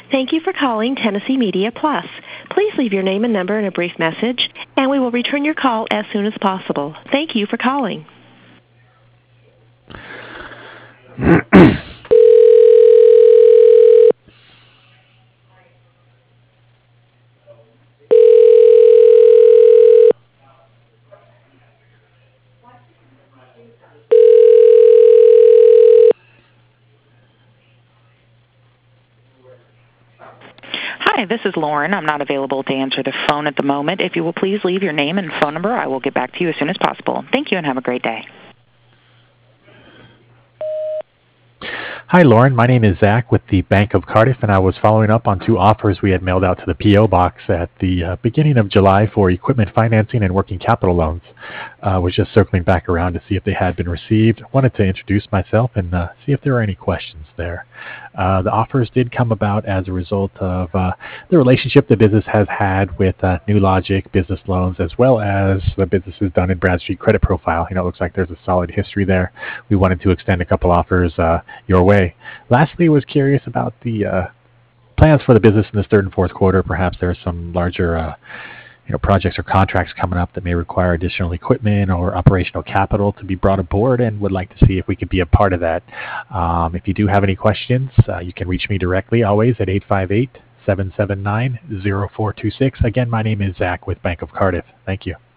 Thank you for calling Tennessee Media Plus. Please leave your name and number in a brief message, and we will return your call as soon as possible. Thank you for calling. Hi, this is Lauren. I'm not available to answer the phone at the moment. If you will please leave your name and phone number, I will get back to you as soon as possible. Thank you and have a great day. Hi, Lauren. My name is Zach with the Bank of Cardiff, and I was following up on 2 offers we had mailed out to the P.O. Box at the beginning of July for equipment financing and working capital loans. Was just circling back around to see if they had been received. Wanted to introduce myself and see if there were any questions there. The offers did come about as a result of the relationship the business has had with New Logic Business Loans, as well as the businesses done in Bradstreet Credit Profile. It looks like there's a solid history there. We wanted to extend a couple offers your way. Lastly, was curious about the plans for the business in this third and fourth quarter. Perhaps there are some larger projects or contracts coming up that may require additional equipment or operational capital to be brought aboard, and would like to see if we could be a part of that. If you do have any questions, you can reach me directly always at 858-779-0426. Again, my name is Zach with Bank of Cardiff. Thank you.